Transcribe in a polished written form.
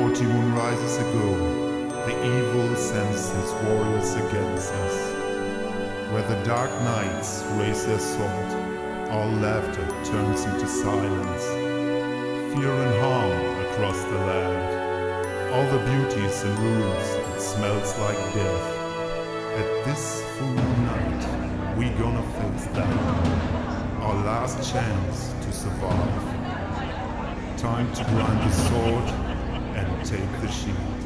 40 moonrises ago, the evil sends his warriors against us. Where the dark knights raise their sword, all laughter turns into silence. Fear and harm across the land. All the beauties in ruins, it smells like death. At this full night, we gonna face that. Our last chance to survive. Time to grind the sword and take the shield.